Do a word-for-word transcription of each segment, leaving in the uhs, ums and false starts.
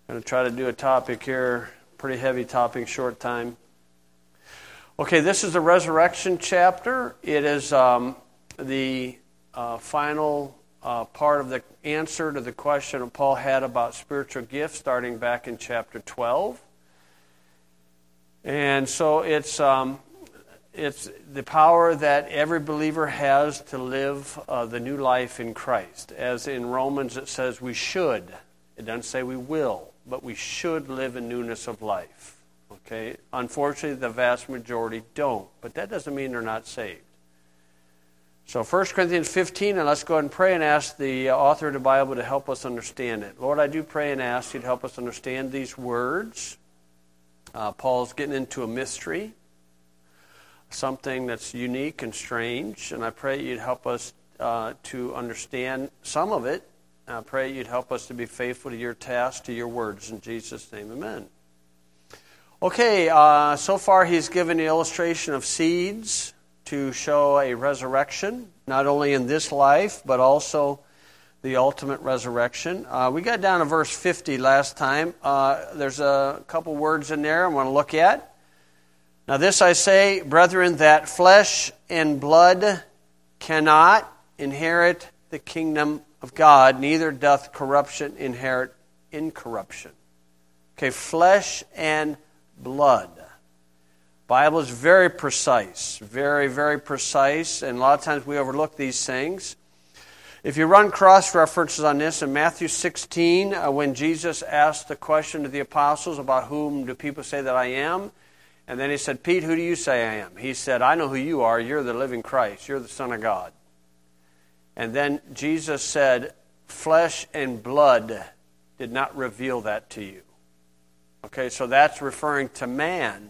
I'm going to try to do a topic here, pretty heavy topic, short time. Okay, this is the resurrection chapter. It is um, the uh, final uh, part of the answer to the question that Paul had about spiritual gifts, starting back in chapter twelve. And so it's um, it's the power that every believer has to live uh, the new life in Christ. As in Romans it says we should. It doesn't say we will, but we should live in newness of life. Okay? Unfortunately, the vast majority don't, but that doesn't mean they're not saved. So First Corinthians fifteen, and let's go ahead and pray and ask the author of the Bible to help us understand it. Lord, I do pray and ask you to help us understand these words. Uh, Paul's getting into a mystery, something that's unique and strange, and I pray you'd help us uh, to understand some of it. I pray you'd help us to be faithful to your task, to your words. In Jesus' name, amen. Okay, uh, so far he's given the illustration of seeds to show a resurrection, not only in this life, but also the ultimate resurrection. Uh, we got down to verse fifty last time. Uh, there's a couple words in there I want to look at. Now this I say, brethren, that flesh and blood cannot inherit the kingdom of God, neither doth corruption inherit incorruption. Okay, flesh and blood. Bible is very precise, very, very precise, and a lot of times we overlook these things. If you run cross-references on this, in Matthew sixteen, uh, when Jesus asked the question to the apostles about whom do people say that I am, and then he said, Pete, who do you say I am? He said, I know who you are. You're the living Christ. You're the Son of God. And then Jesus said, flesh and blood did not reveal that to you. Okay, so that's referring to man.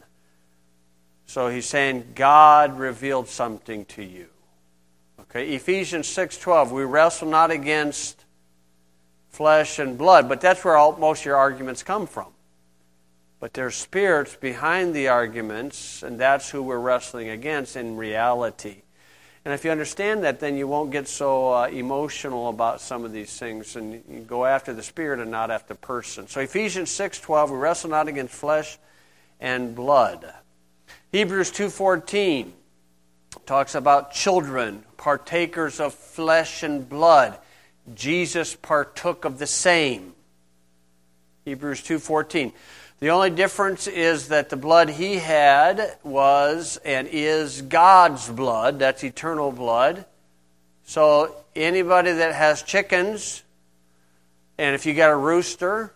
So he's saying God revealed something to you. Okay, Ephesians six twelve, we wrestle not against flesh and blood, but that's where all, most of your arguments come from. But there's spirits behind the arguments, and that's who we're wrestling against in reality. And if you understand that, then you won't get so uh, emotional about some of these things, and you go after the spirit and not after the person. So Ephesians six twelve, we wrestle not against flesh and blood. Hebrews two fourteen talks about children, partakers of flesh and blood. Jesus partook of the same. Hebrews two fourteen. The only difference is that the blood he had was and is God's blood. That's eternal blood. So anybody that has chickens, and if you got a rooster,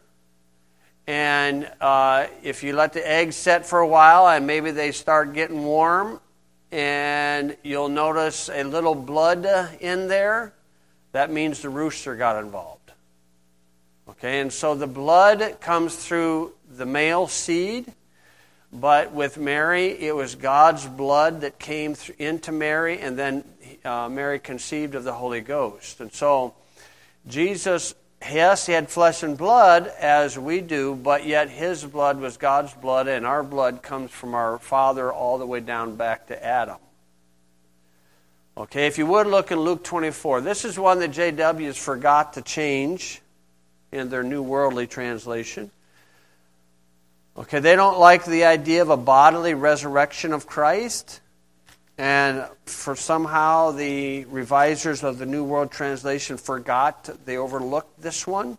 and uh, if you let the eggs set for a while and maybe they start getting warm, and you'll notice a little blood in there, that means the rooster got involved. Okay, and so the blood comes through the male seed, but with Mary, it was God's blood that came th- into Mary, and then uh, Mary conceived of the Holy Ghost. And so Jesus, yes, he had flesh and blood as we do, but yet his blood was God's blood, and our blood comes from our Father all the way down back to Adam. Okay, if you would look in Luke twenty-four. This is one that J W's forgot to change in their New Worldly Translation. Okay, they don't like the idea of a bodily resurrection of Christ. And for somehow the revisers of the New World Translation forgot, they overlooked this one.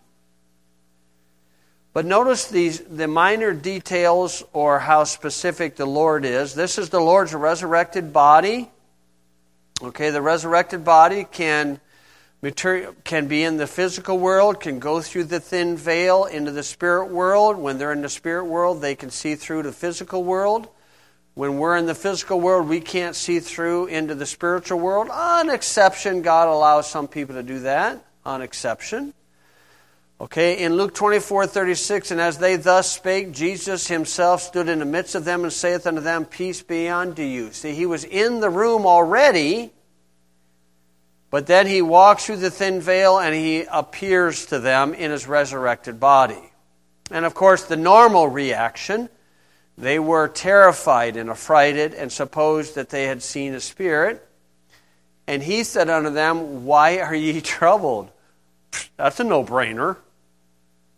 But notice these the minor details or how specific the Lord is. This is the Lord's resurrected body. Okay, the resurrected body can Material can be in the physical world, can go through the thin veil into the spirit world. When they're in the spirit world, they can see through the physical world. When we're in the physical world, we can't see through into the spiritual world. On exception, God allows some people to do that. On exception. Okay, in Luke twenty-four thirty-six, and as they thus spake, Jesus himself stood in the midst of them and saith unto them, Peace be unto you. See, he was in the room already, but then he walks through the thin veil and he appears to them in his resurrected body. And of course, the normal reaction, they were terrified and affrighted and supposed that they had seen a spirit. And he said unto them, Why are ye troubled? That's a no-brainer.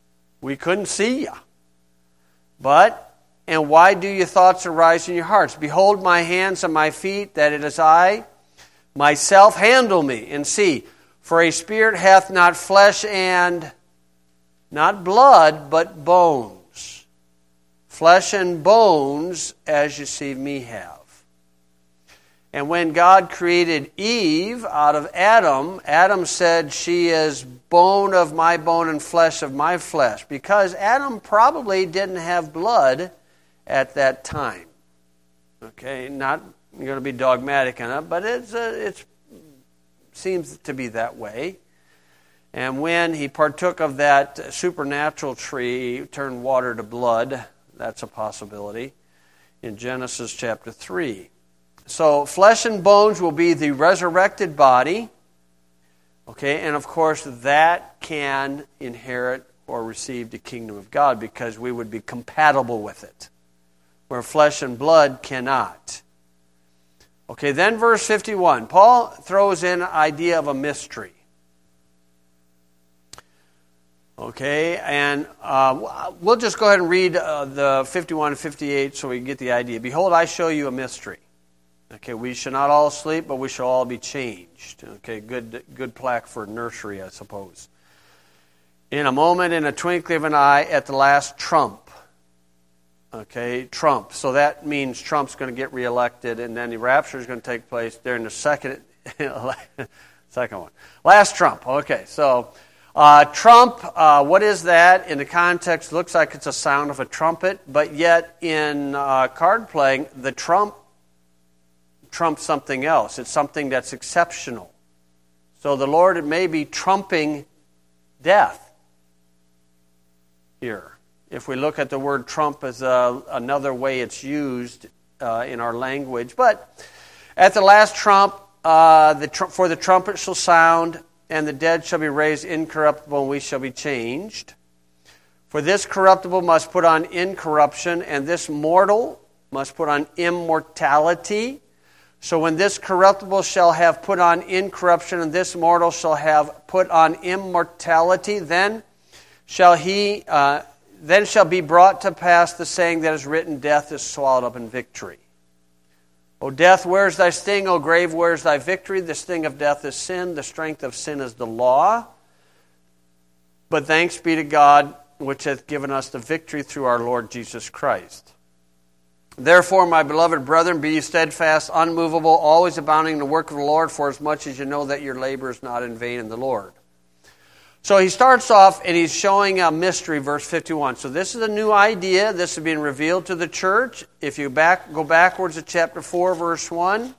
We couldn't see you. But, and why do your thoughts arise in your hearts? Behold my hands and my feet, that it is I, myself, handle me, and see. For a spirit hath not flesh and not blood, but bones. Flesh and bones, as you see me have. And when God created Eve out of Adam, Adam said, she is bone of my bone and flesh of my flesh. Because Adam probably didn't have blood at that time. Okay, not going to be dogmatic on it, but it's a, it's seems to be that way. And when he partook of that supernatural tree, he turned water to blood. That's a possibility in Genesis chapter three. So flesh and bones will be the resurrected body. Okay, and of course that can inherit or receive the kingdom of God because we would be compatible with it, where flesh and blood cannot. Okay, then verse fifty-one. Paul throws in an idea of a mystery. Okay, and uh, we'll just go ahead and read uh, the fifty-one and fifty-eight so we can get the idea. Behold, I show you a mystery. Okay, we shall not all sleep, but we shall all be changed. Okay, good good plaque for nursery, I suppose. In a moment, in a twinkling of an eye, at the last trump. Okay, trump. So that means Trump's going to get reelected, and then the rapture is going to take place during the second, second one. Last trump. Okay, so uh, trump, uh, what is that? In the context, looks like it's a sound of a trumpet, but yet in uh, card playing, the trump trumps something else. It's something that's exceptional. So the Lord may be trumping death here. If we look at the word trump as a, another way it's used uh, in our language. But at the last trump, uh, the tr- for the trumpet shall sound, and the dead shall be raised incorruptible, and we shall be changed. For this corruptible must put on incorruption, and this mortal must put on immortality. So when this corruptible shall have put on incorruption, and this mortal shall have put on immortality, then shall he, uh, then shall be brought to pass the saying that is written, death is swallowed up in victory. O death, where is thy sting? O grave, where is thy victory? The sting of death is sin. The strength of sin is the law. But thanks be to God, which hath given us the victory through our Lord Jesus Christ. Therefore, my beloved brethren, be ye steadfast, unmovable, always abounding in the work of the Lord, for as much as you know that your labor is not in vain in the Lord. So he starts off and he's showing a mystery, verse fifty-one. So this is a new idea. This is being revealed to the church. If you back go backwards to chapter four, verse one.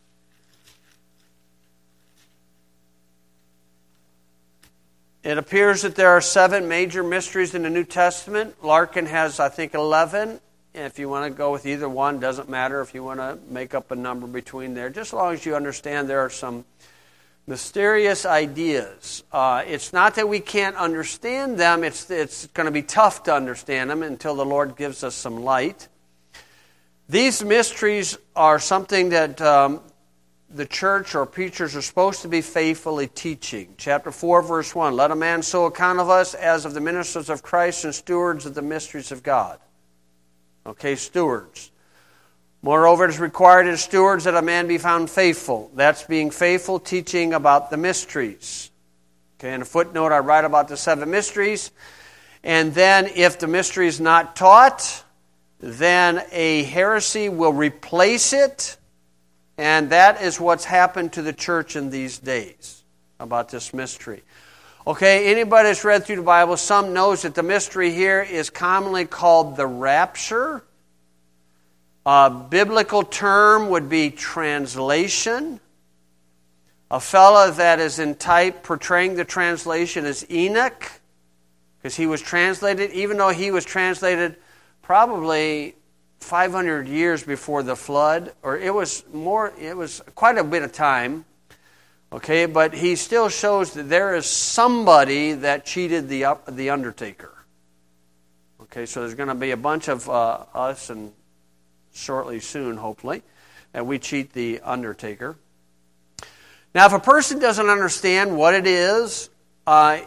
It appears that there are seven major mysteries in the New Testament. Larkin has, I think, eleven. If you want to go with either one, doesn't matter if you want to make up a number between there. Just as long as you understand there are some mysterious ideas. Uh, it's not that we can't understand them. It's, it's going to be tough to understand them until the Lord gives us some light. These mysteries are something that um, the church or preachers are supposed to be faithfully teaching. Chapter four, verse one. Let a man so account of us as of the ministers of Christ and stewards of the mysteries of God. Okay, stewards. Moreover, it is required in stewards that a man be found faithful. That's being faithful, teaching about the mysteries. Okay, in a footnote, I write about the seven mysteries. And then, if the mystery is not taught, then a heresy will replace it. And that is what's happened to the church in these days about this mystery. Okay, anybody that's read through the Bible, some knows that the mystery here is commonly called the rapture. A biblical term would be translation. A fellow that is in type portraying the translation is Enoch, because he was translated, even though he was translated probably five hundred years before the flood, or it was more, it was quite a bit of time. Okay, but he still shows that there is somebody that cheated the the undertaker. Okay, so there's going to be a bunch of uh, us, and shortly soon, hopefully, that we cheat the undertaker. Now, if a person doesn't understand what it is, uh,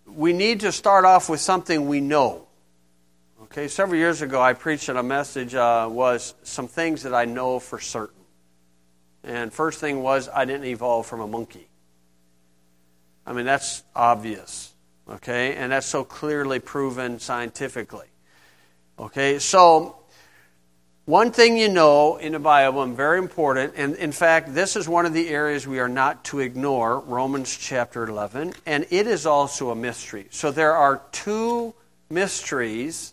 we need to start off with something we know. Okay, several years ago I preached and a message uh, was some things that I know for certain. And first thing was I didn't evolve from a monkey. I mean, that's obvious. Okay, and that's so clearly proven scientifically. Okay, so one thing you know in the Bible, and very important, and in fact, this is one of the areas we are not to ignore, Romans chapter eleven, and it is also a mystery. So there are two mysteries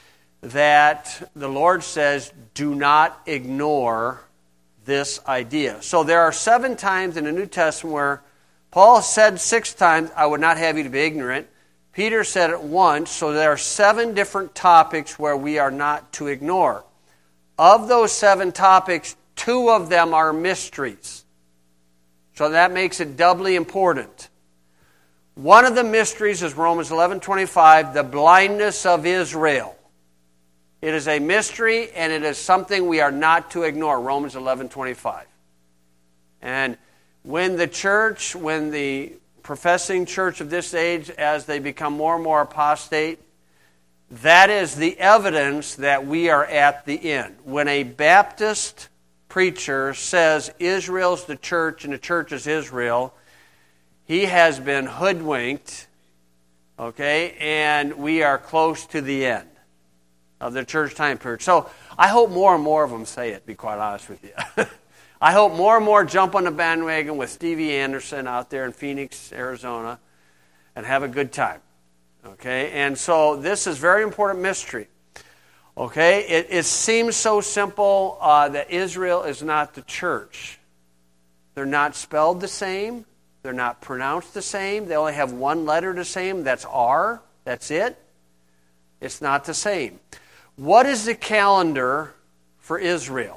that the Lord says, do not ignore this idea. So there are seven times in the New Testament where Paul said six times, I would not have you to be ignorant. Peter said it once, so there are seven different topics where we are not to ignore. Of those seven topics, two of them are mysteries. So that makes it doubly important. One of the mysteries is Romans eleven twenty-five, the blindness of Israel. It is a mystery, and it is something we are not to ignore, Romans eleven twenty-five. And when the church, when the professing church of this age, as they become more and more apostate, that is the evidence that we are at the end. When a Baptist preacher says Israel's the church and the church is Israel, he has been hoodwinked, okay, and we are close to the end of the church time period. So I hope more and more of them say it, to be quite honest with you. I hope more and more jump on the bandwagon with Stevie Anderson out there in Phoenix, Arizona, and have a good time. Okay, and so this is very important mystery. Okay, it, it seems so simple uh, that Israel is not the church. They're not spelled the same. They're not pronounced the same. They only have one letter the same. That's R. That's it. It's not the same. What is the calendar for Israel?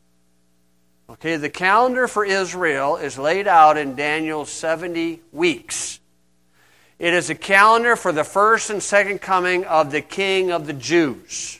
Okay, the calendar for Israel is laid out in Daniel's seventy weeks. It is a calendar for the first and second coming of the King of the Jews.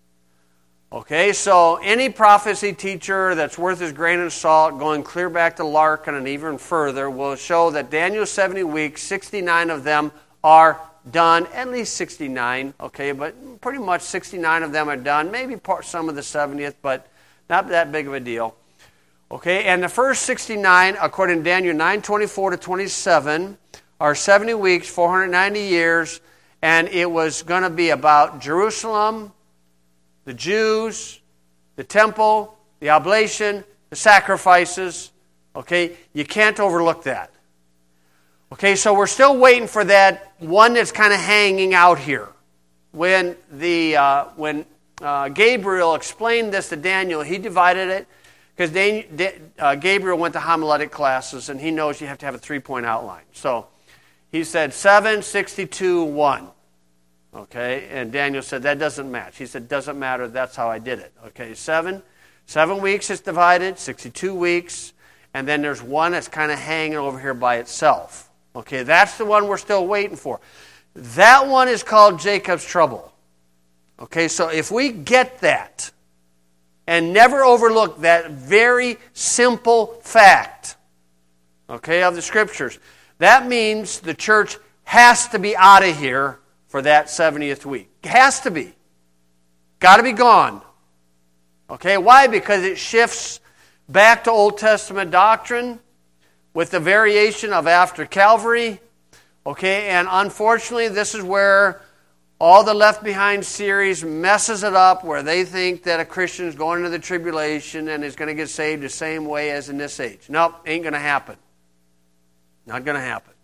Okay, so any prophecy teacher that's worth his grain of salt, going clear back to Larkin and even further, will show that Daniel's seventy weeks, sixty-nine of them are done, at least sixty-nine, okay, but pretty much sixty-nine of them are done, maybe part, some of the seventieth, but not that big of a deal. Okay, and the first sixty-nine, according to Daniel nine twenty-four to twenty-seven, are seventy weeks, four hundred ninety years, and it was going to be about Jerusalem, the Jews, the temple, the oblation, the sacrifices. Okay, you can't overlook that. Okay, so we're still waiting for that one that's kind of hanging out here. When the uh, when uh, Gabriel explained this to Daniel, he divided it, because uh, Gabriel went to homiletic classes, and he knows you have to have a three-point outline. So he said seven, sixty-two, one. Okay, and Daniel said that doesn't match. He said, doesn't matter, that's how I did it. Okay, seven, seven weeks is divided, sixty-two weeks, and then there's one that's kind of hanging over here by itself. Okay, that's the one we're still waiting for. That one is called Jacob's trouble. Okay, so if we get that, and never overlook that very simple fact, okay, of the Scriptures, that means the church has to be out of here for that seventieth week. Has to be. Got to be gone. Okay, why? Because it shifts back to Old Testament doctrine with the variation of after Calvary. Okay, and unfortunately, this is where all the Left Behind series messes it up, where they think that a Christian is going into the tribulation and is going to get saved the same way as in this age. Nope, ain't going to happen. Not going to happen.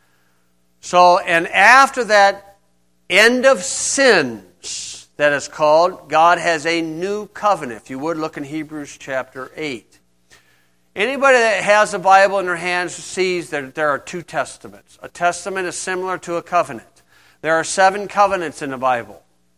So, and after that end of sins that is called, God has a new covenant. If you would, look in Hebrews chapter eight. Anybody that has a Bible in their hands sees that there are two testaments. A testament is similar to a covenant. There are seven covenants in the Bible.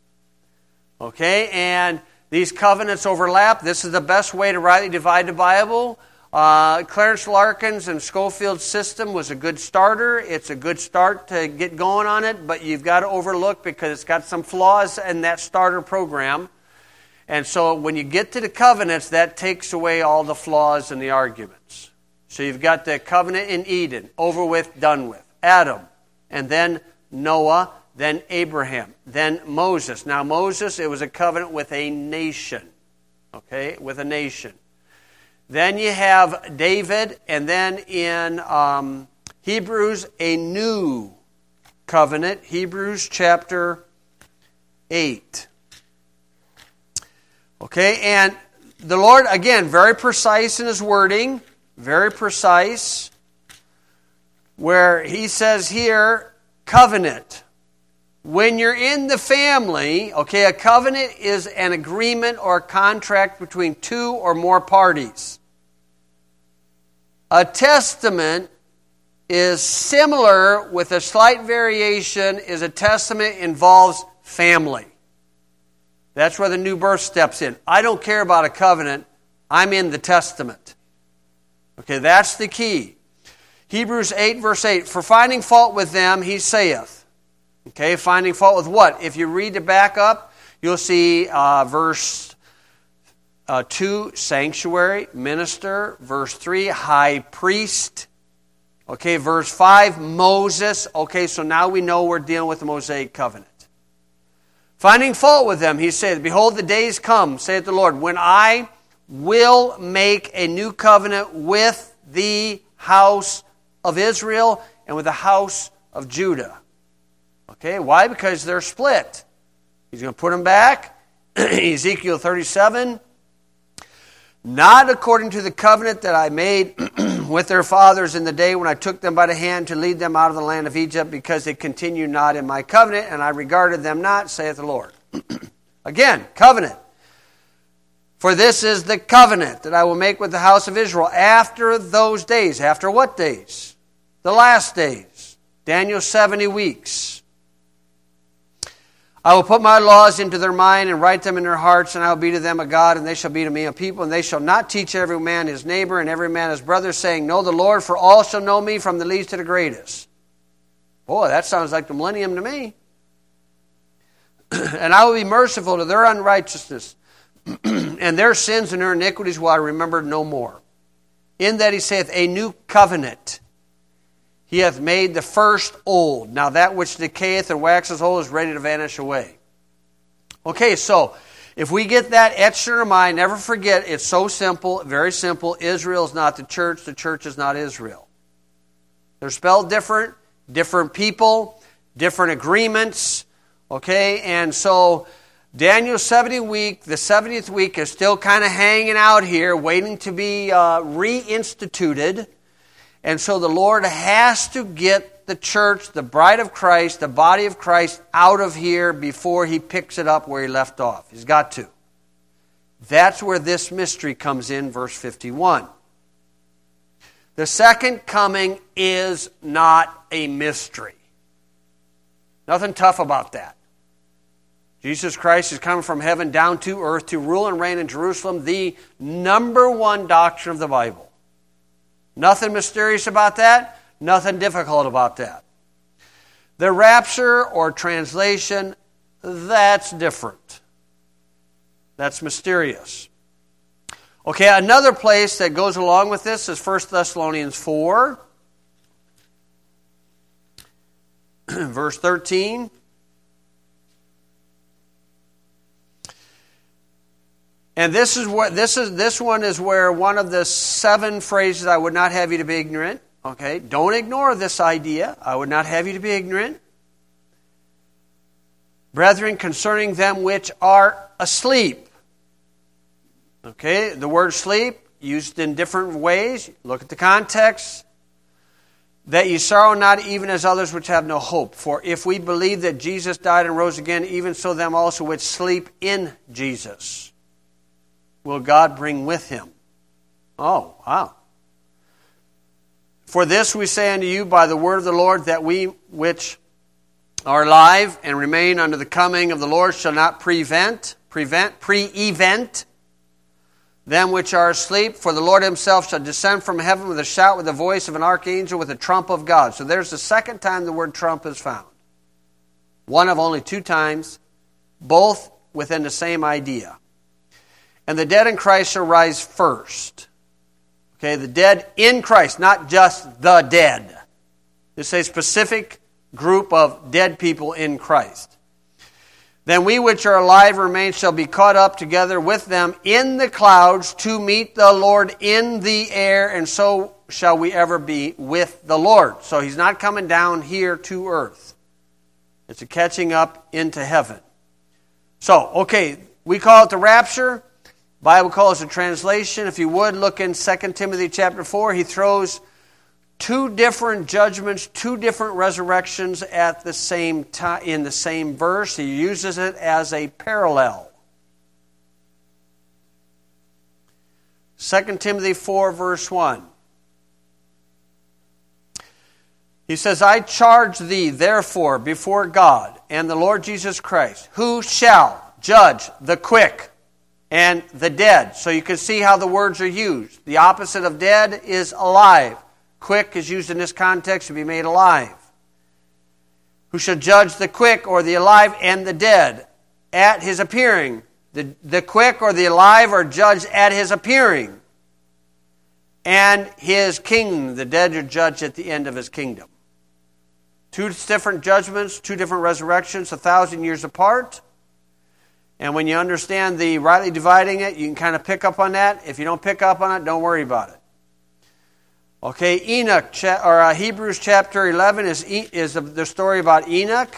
Okay, and these covenants overlap. This is the best way to rightly divide the Bible. Uh, Clarence Larkin's and Scofield's system was a good starter. It's a good start to get going on it, but you've got to overlook because it's got some flaws in that starter program. And so when you get to the covenants, that takes away all the flaws in the arguments. So you've got the covenant in Eden, over with, done with. Adam, and then Noah, then Abraham, then Moses. Now Moses, it was a covenant with a nation. Okay, with a nation. Then you have David, and then in um, Hebrews, a new covenant. Hebrews chapter eight. Okay, and the Lord, again, very precise in His wording, very precise, where He says here, covenant. When you're in the family, okay, a covenant is an agreement or a contract between two or more parties. A testament is similar with a slight variation, is a testament involves family. That's where the new birth steps in. I don't care about a covenant. I'm in the testament. Okay, that's the key. Hebrews eight, verse eight, for finding fault with them, he saith. Okay, finding fault with what? If you read the back up, you'll see uh, verse uh, two, sanctuary, minister. Verse three, high priest. Okay, verse five, Moses. Okay, so now we know we're dealing with the Mosaic covenant. Finding fault with them, he said, behold, the days come, saith the Lord, when I will make a new covenant with the house of Israel and with the house of Judah. Okay, why? Because they're split. He's going to put them back. Ezekiel thirty-seven. Not according to the covenant that I made with their fathers in the day when I took them by the hand to lead them out of the land of Egypt, because they continued not in my covenant, and I regarded them not, saith the Lord. Again, covenant. For this is the covenant that I will make with the house of Israel after those days. After what days? The last days. Daniel seventy weeks. I will put my laws into their mind and write them in their hearts, and I will be to them a God, and they shall be to me a people, and they shall not teach every man his neighbor and every man his brother, saying, know the Lord, for all shall know me from the least to the greatest. Boy, that sounds like the millennium to me. And I will be merciful to their unrighteousness, and their sins and their iniquities will I remember no more. In that he saith, a new covenant. He hath made the first old. Now that which decayeth and waxes old is ready to vanish away. Okay, so if we get that etched in our mind, never forget, it's so simple, very simple. Israel is not the church. The church is not Israel. They're spelled different, different people, different agreements. Okay, and so Daniel's seventy week, the seventieth week is still kind of hanging out here, waiting to be uh, reinstituted. And so the Lord has to get the church, the bride of Christ, the body of Christ, out of here before He picks it up where He left off. He's got to. That's where this mystery comes in, verse fifty-one. The second coming is not a mystery. Nothing tough about that. Jesus Christ is coming from heaven down to earth to rule and reign in Jerusalem, the number one doctrine of the Bible. Nothing mysterious about that. Nothing difficult about that. The rapture or translation, that's different. That's mysterious. Okay, another place that goes along with this is First Thessalonians four. Verse thirteen. And this is what this is. This one is where one of the seven phrases, I would not have you to be ignorant. Okay, don't ignore this idea. I would not have you to be ignorant. Brethren, concerning them which are asleep. Okay, the word sleep used in different ways. Look at the context. That ye sorrow not even as others which have no hope. For if we believe that Jesus died and rose again, even so them also which sleep in Jesus will God bring with Him. Oh, wow. For this we say unto you by the word of the Lord, that we which are alive and remain unto the coming of the Lord shall not prevent, prevent, pre-event them which are asleep. For the Lord Himself shall descend from heaven with a shout, with the voice of an archangel, with the trump of God. So there's the second time the word trump is found. One of only two times, both within the same idea. And the dead in Christ shall rise first. Okay, the dead in Christ, not just the dead. It's a specific group of dead people in Christ. Then we which are alive remain shall be caught up together with them in the clouds to meet the Lord in the air, and so shall we ever be with the Lord. So he's not coming down here to earth. It's a catching up into heaven. So, okay, we call it the rapture. The Bible calls it a translation. If you would, look in Second Timothy chapter four. He throws two different judgments, two different resurrections at the same time in the same verse. He uses it as a parallel. Second Timothy four, verse one. He says, I charge thee, therefore, before God and the Lord Jesus Christ, who shall judge the quick and the dead. So you can see how the words are used. The opposite of dead is alive. Quick is used in this context to be made alive. Who shall judge the quick or the alive and the dead at his appearing. The, the quick or the alive are judged at his appearing. And his kingdom. The dead are judged at the end of his kingdom. Two different judgments, two different resurrections, a thousand years apart. And when you understand the rightly dividing it, you can kind of pick up on that. If you don't pick up on it, don't worry about it. Okay, Enoch, or uh, Hebrews chapter eleven is, is the story about Enoch.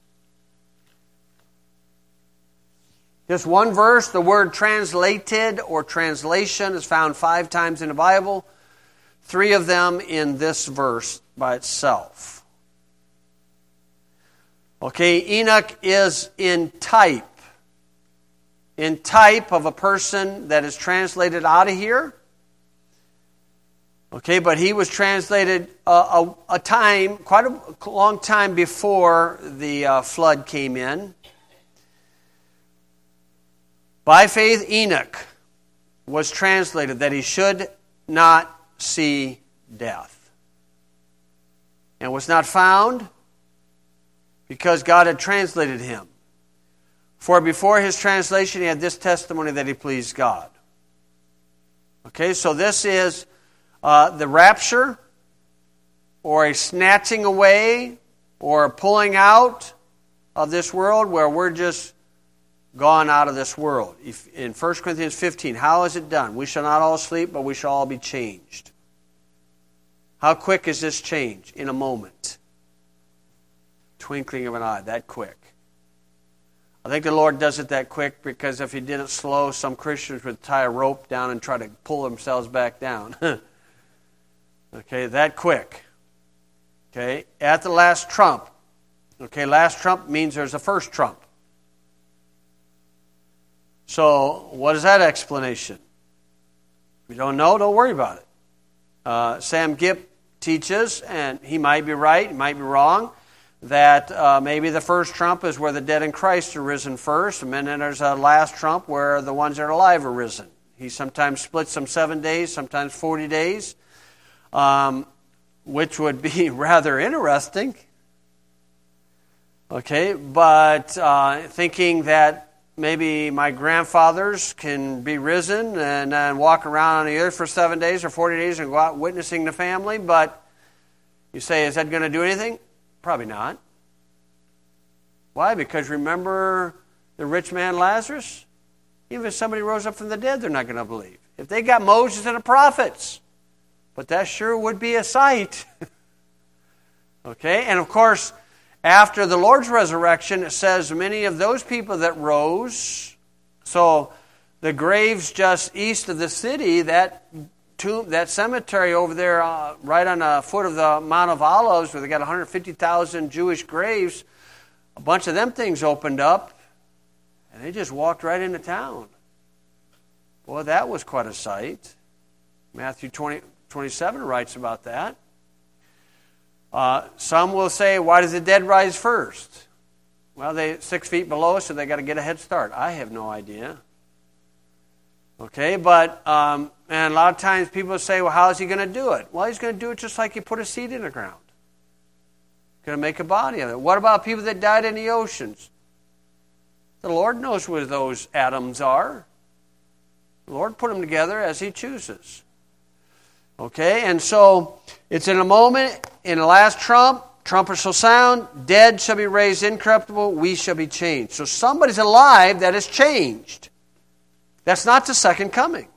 Just one verse, the word translated or translation is found five times in the Bible. Three of them in this verse by itself. Okay, Enoch is in type. In type of a person that is translated out of here. Okay, but he was translated a, a, a time, quite a long time before the uh, flood came in. By faith, Enoch was translated that he should not see death. And was not found because God had translated him. For before his translation, he had this testimony that he pleased God. Okay, so this is uh, the rapture, or a snatching away, or a pulling out of this world where we're just gone out of this world. If, in First Corinthians fifteen, how is it done? We shall not all sleep, but we shall all be changed. How quick is this change? In a moment. Twinkling of an eye, that quick. I think the Lord does it that quick because if he did it slow, some Christians would tie a rope down and try to pull themselves back down. Okay, that quick. Okay, at the last trump. Okay, last trump means there's a first trump. So, what is that explanation? If you don't know, don't worry about it. Uh, Sam Gipp teaches, and he might be right, he might be wrong, that uh, maybe the first trump is where the dead in Christ are risen first, and then there's a last trump where the ones that are alive are risen. He sometimes splits them seven days, sometimes forty days, um, which would be rather interesting. Okay, but uh, thinking that maybe my grandfathers can be risen and then walk around on the earth for seven days or forty days and go out witnessing the family, but you say, is that going to do anything? Probably not. Why? Because remember the rich man Lazarus? Even if somebody rose up from the dead, they're not going to believe. If they got Moses and the prophets. But that sure would be a sight. Okay? And of course, after the Lord's resurrection, it says many of those people that rose, so the graves just east of the city, that tomb, that cemetery over there, uh, right on the foot of the Mount of Olives, where they got one hundred fifty thousand Jewish graves, a bunch of them things opened up, and they just walked right into town. Boy, that was quite a sight. Matthew twenty, twenty-seven writes about that. Uh, some will say, why does the dead rise first? Well, they're six feet below, so they got to get a head start. I have no idea. Okay, but, um, and a lot of times people say, well, how is he going to do it? Well, he's going to do it just like he put a seed in the ground. Going to make a body of it. What about people that died in the oceans? The Lord knows where those atoms are. The Lord put them together as he chooses. Okay, and so it's in a moment, in the last trump, trumpet shall sound, dead shall be raised incorruptible, we shall be changed. So somebody's alive that is changed. That's not the second coming.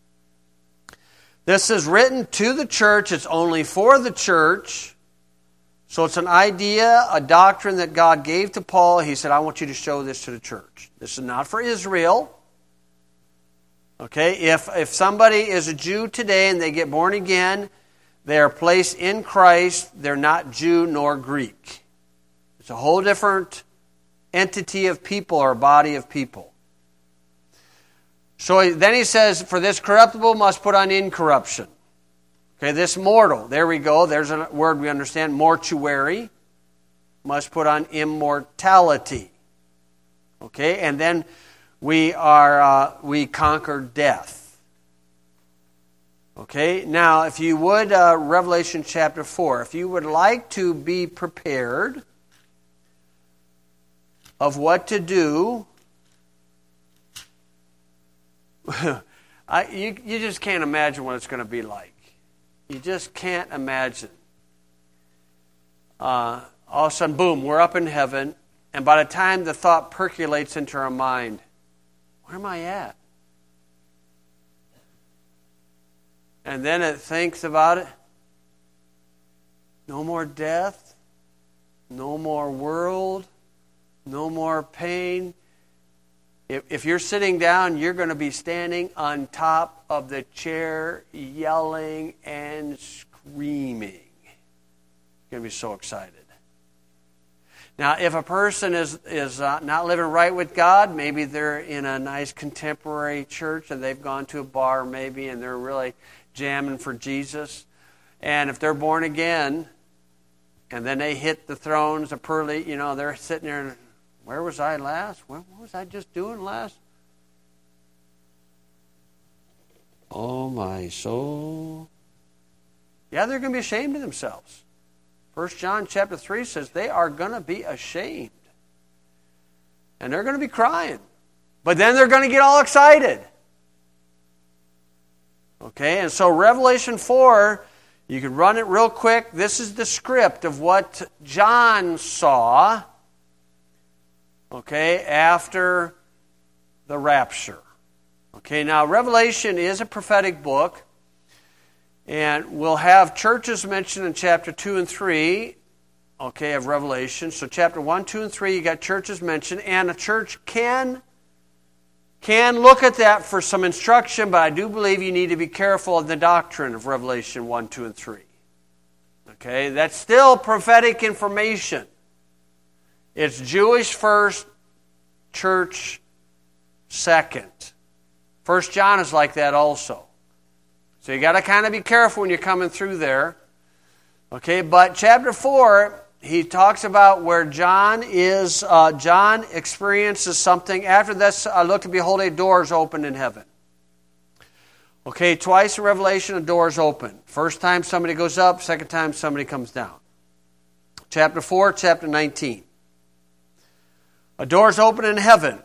This is written to the church. It's only for the church. So it's an idea, a doctrine that God gave to Paul. He said, I want you to show this to the church. This is not for Israel. Okay, if, if somebody is a Jew today and they get born again, they are placed in Christ. They're not Jew nor Greek. It's a whole different entity of people or body of people. So then he says, for this corruptible must put on incorruption. Okay, this mortal, there we go. There's a word we understand, mortuary, must put on immortality. Okay, and then we are uh, we conquer death. Okay, now if you would, uh, Revelation chapter four, if you would like to be prepared of what to do, I, you, you just can't imagine what it's going to be like. You just can't imagine. Uh, all of a sudden, boom, we're up in heaven, and by the time the thought percolates into our mind, where am I at? And then it thinks about it. No more death. No more world. No more pain. If, if you're sitting down, you're going to be standing on top of the chair, yelling and screaming. You're going to be so excited. Now, if a person is, is uh, not living right with God, maybe they're in a nice contemporary church and they've gone to a bar maybe and they're really jamming for Jesus. And if they're born again and then they hit the thrones, the pearly, you know, they're sitting there and, where was I last? What was I just doing last? Oh, my soul. Yeah, they're going to be ashamed of themselves. First John chapter three says they are going to be ashamed. And they're going to be crying. But then they're going to get all excited. Okay, and so Revelation four, you can run it real quick. This is the script of what John saw, okay, after the rapture. Okay, now Revelation is a prophetic book, and we'll have churches mentioned in chapter two and three, okay, of Revelation. So chapter one, two, and three, you got churches mentioned, and a church can Can look at that for some instruction, but I do believe you need to be careful of the doctrine of Revelation one, two, and three. Okay, that's still prophetic information. It's Jewish first, church second. First John is like that also. So you got to kind of be careful when you're coming through there. Okay, but chapter four, he talks about where John is, uh, John experiences something. After this, I looked and behold, a door is opened in heaven. Okay, twice in Revelation, a door is open. First time somebody goes up, second time somebody comes down. Chapter four, chapter nineteen. A door is open in heaven.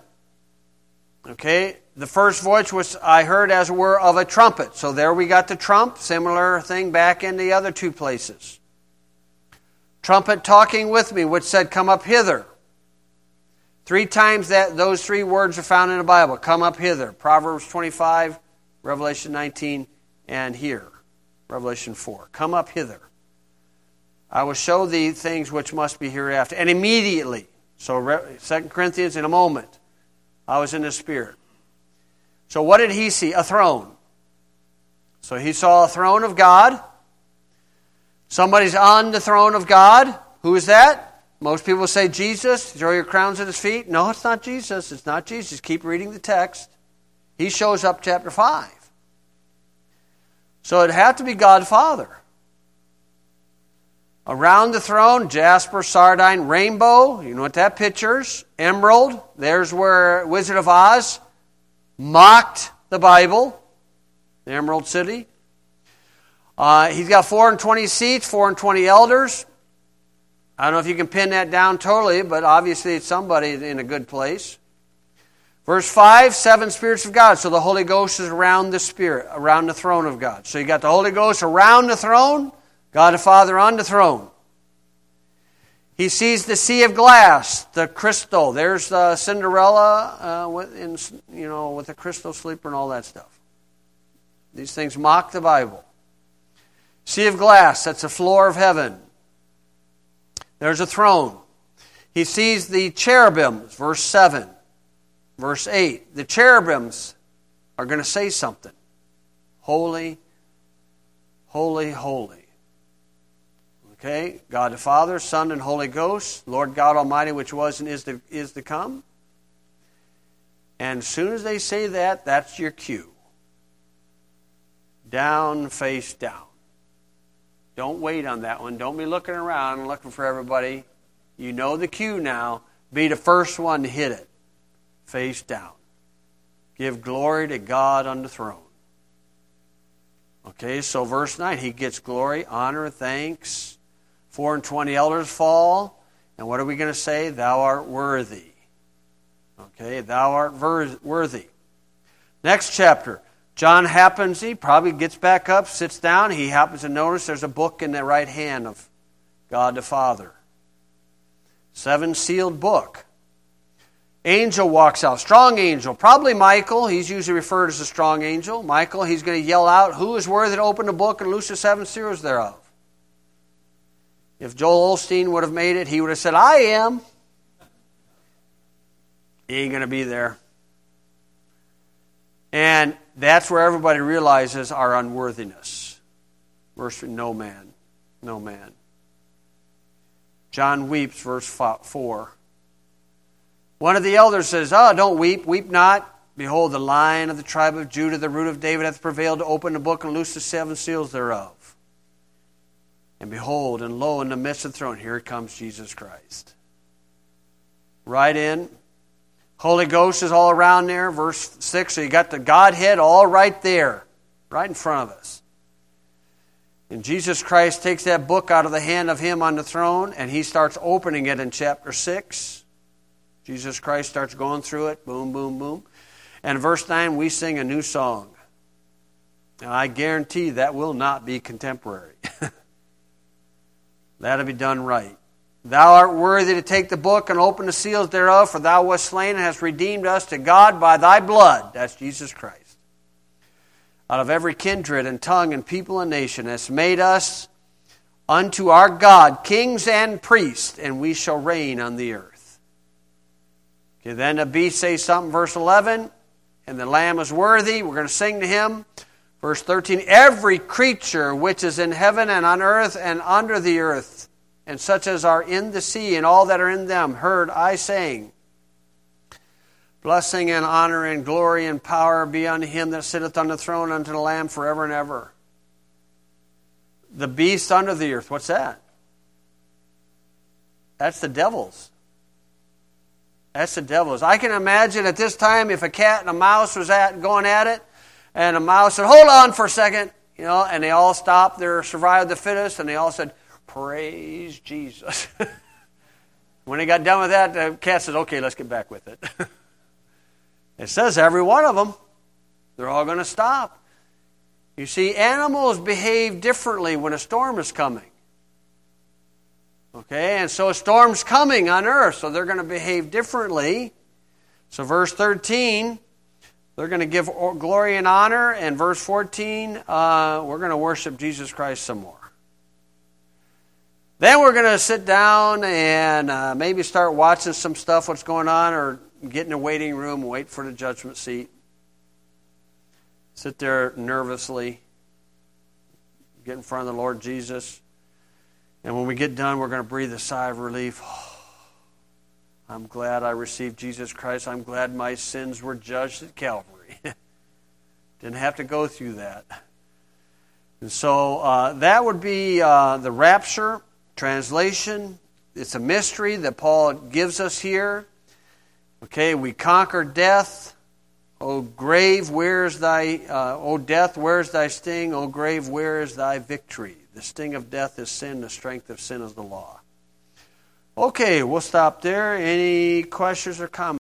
Okay, the first voice was, I heard as it were of a trumpet. So there we got the trump, similar thing back in the other two places. Trumpet talking with me, which said, come up hither. Three times that those three words are found in the Bible. Come up hither. Proverbs twenty-five, Revelation nineteen, and here, Revelation four. Come up hither. I will show thee things which must be hereafter. And immediately, so Second Corinthians in a moment, I was in the Spirit. So what did he see? A throne. So he saw a throne of God. Somebody's on the throne of God. Who is that? Most people say Jesus. Throw your crowns at his feet. No, it's not Jesus. It's not Jesus. Keep reading the text. He shows up chapter five. So it'd have to be God Father. Around the throne, jasper, sardine, rainbow. You know what that pictures? Emerald. There's where Wizard of Oz mocked the Bible. The Emerald City. Uh, he's got four and twenty seats, four and twenty elders. I don't know if you can pin that down totally, but obviously it's somebody in a good place. Verse five, seven spirits of God. So the Holy Ghost is around the Spirit, around the throne of God. So you got the Holy Ghost around the throne, God the Father on the throne. He sees the sea of glass, the crystal. There's uh, Cinderella, uh, with, in, you know, with the crystal sleeper and all that stuff. These things mock the Bible. Sea of glass, that's the floor of heaven. There's a throne. He sees the cherubims, verse seven. Verse eight. The cherubims are going to say something. Holy, holy, holy. Okay, God the Father, Son, and Holy Ghost, Lord God Almighty, which was and is to, is to come. And as soon as they say that, that's your cue. Down, face down. Don't wait on that one. Don't be looking around and looking for everybody. You know the cue now. Be the first one to hit it. Face down. Give glory to God on the throne. Okay, so verse nine, He gets glory, honor, thanks. Four and twenty elders fall. And what are we going to say? Thou art worthy. Okay, thou art ver- worthy. Next chapter. John happens, he probably gets back up, sits down. He happens to notice there's a book in the right hand of God the Father. Seven sealed book. Angel walks out. Strong angel. Probably Michael. He's usually referred as a strong angel. Michael, he's going to yell out, who is worthy to open the book and loose the seven seals thereof? If Joel Osteen would have made it, he would have said, I am. He ain't going to be there. And that's where everybody realizes our unworthiness. Verse no man. No man. John weeps, verse four. One of the elders says, Oh, don't weep, weep not. Behold, the Lion of the tribe of Judah, the root of David, hath prevailed to open the book and loose the seven seals thereof. And behold, and lo, in the midst of the throne, here comes Jesus Christ. Right in. Holy Ghost is all around there, verse six. So you got the Godhead all right there, right in front of us. And Jesus Christ takes that book out of the hand of Him on the throne, and He starts opening it in chapter six. Jesus Christ starts going through it, boom, boom, boom. And in verse nine, we sing a new song. Now, I guarantee that will not be contemporary. That'll be done right. Thou art worthy to take the book and open the seals thereof, for Thou wast slain and hast redeemed us to God by Thy blood. That's Jesus Christ. Out of every kindred and tongue and people and nation, hast made us unto our God kings and priests, and we shall reign on the earth. Okay, then the beast says something, verse eleven, and the Lamb is worthy. We're going to sing to Him. Verse thirteen, every creature which is in heaven and on earth and under the earth, and such as are in the sea and all that are in them, heard I saying, blessing and honor and glory and power be unto Him that sitteth on the throne, unto the Lamb forever and ever. The beast under the earth, what's that? That's the devils. That's the devils. I can imagine at this time if a cat and a mouse was at going at it, and a mouse said, hold on for a second, you know, and they all stopped their survival of the fittest, and they all said, praise Jesus. When they got done with that, the cat said, okay, let's get back with it. It says every one of them, they're all going to stop. You see, animals behave differently when a storm is coming. Okay, and so a storm's coming on earth, so they're going to behave differently. So verse thirteen, they're going to give glory and honor, and verse fourteen, uh, we're going to worship Jesus Christ some more. Then we're going to sit down and uh, maybe start watching some stuff, what's going on, or get in a waiting room and wait for the judgment seat. Sit there nervously, get in front of the Lord Jesus. And when we get done, we're going to breathe a sigh of relief. Oh, I'm glad I received Jesus Christ. I'm glad my sins were judged at Calvary. Didn't have to go through that. And so uh, that would be uh, the rapture. Translation, it's a mystery that Paul gives us here. Okay, we conquered death. O grave, where is thy, uh, O death, where is thy sting? O grave, where is thy victory? The sting of death is sin, the strength of sin is the law. Okay, we'll stop there. Any questions or comments?